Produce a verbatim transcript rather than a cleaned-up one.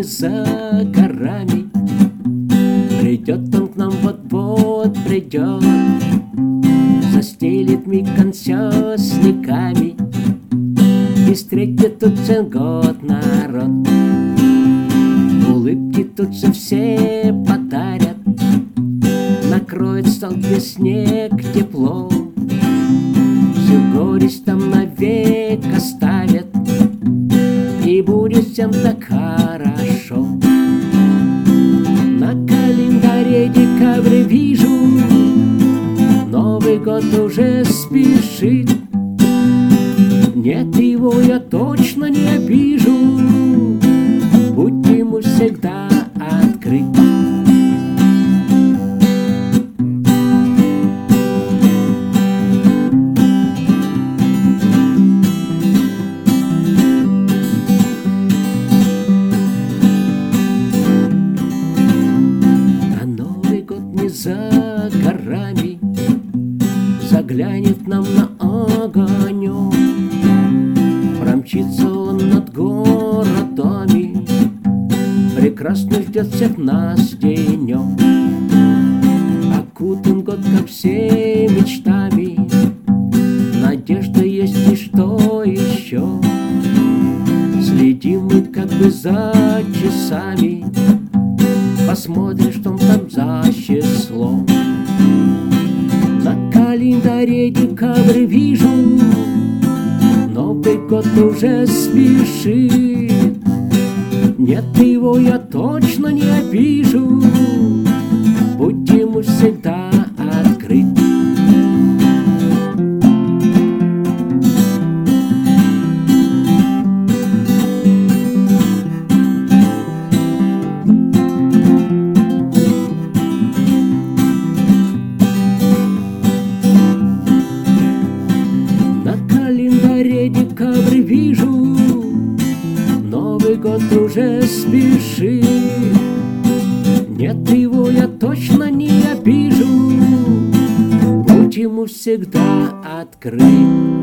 за горами. Придет он к нам, вот-вот придет, застелит микон снегами и встретит тут целый год народ. Улыбки тут же все подарят, накроет стол, где снег тепло, всю горесть там навек оставят, и будет всем так хорошо. На календаре декабрь вижу, Новый год уже спешит. Нет, его я точно не обижу, будь ему всегда открыт. За горами заглянет нам на огонек, промчится он над городами, прекрасно ждет всех нас денек. Окутан год, как все, мечтами, надежда есть и что еще. Следим мы как бы за часами, посмотрим, что там за число. На календаре декабрь вижу, Новый год уже спешит. Нет, его я точно не обижу, будь ему всегда открыт. Декабрь вижу, Новый год уже спешит. Нет, его я точно не обижу, будь ему всегда открыт.